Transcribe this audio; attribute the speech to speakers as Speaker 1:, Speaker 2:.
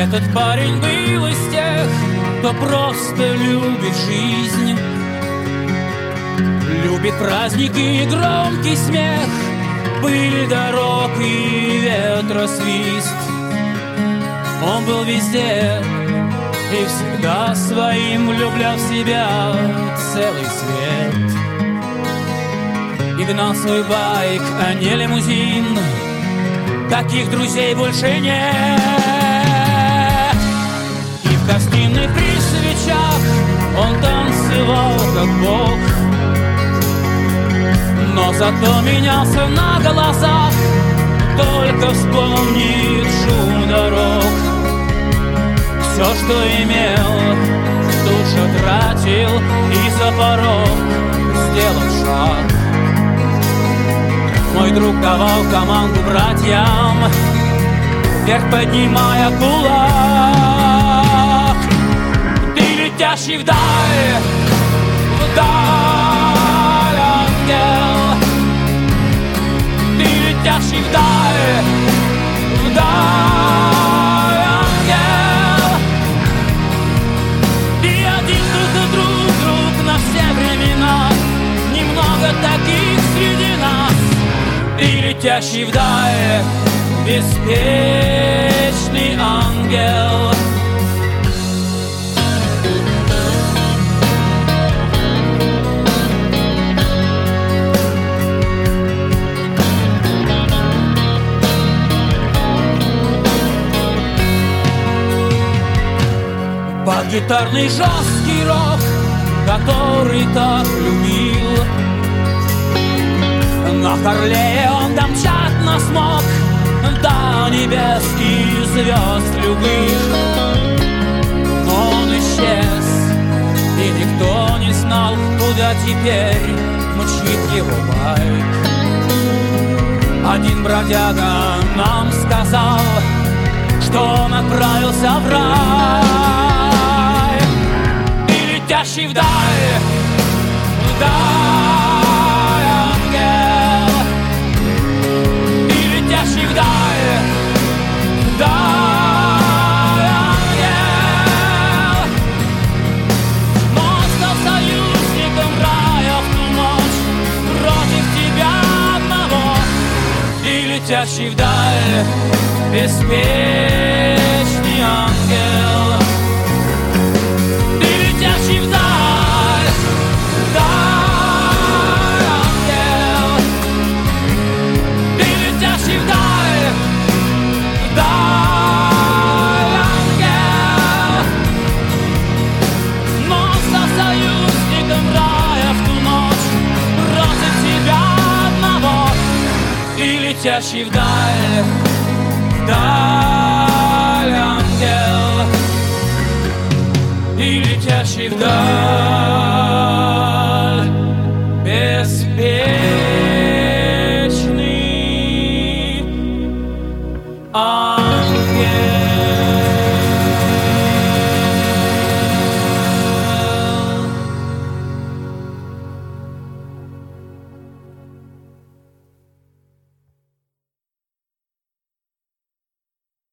Speaker 1: Этот парень был из тех, кто просто любит жизнь, любит праздники и громкий смех, пыль дорог и ветросвист. Он был везде и всегда своим влюблял в себя целый свет. И гнал свой байк, а не лимузин. Таких друзей больше нет. И в гостиной при свечах он танцевал как бог, но зато менялся на глазах, только вспомнит шум дорог. Все, что имел, тут же тратил, и за порог сделал шаг. Мой друг давал команду братьям, вверх поднимая кулак. Ты летящий вдаль, ангел. Ты летящий вдаль, ангел. И один друг на все времена, немного таких среди нас. Ты летящий вдаль, беспечный ангел. Под гитарный жесткий рок, который так любил, на Харлее он домчать смог до небес и звезд любых. Но он исчез, и никто не знал, куда теперь мчит его байк. Один бродяга нам сказал, что он отправился в рай. Ты летящий вдаль, летящий вдаль, ангел. Но он стал союзником рая в ту ночь против тебя одного. И летящий вдаль, беспечный ангел. Ты летящий вдаль, летящий вдаль.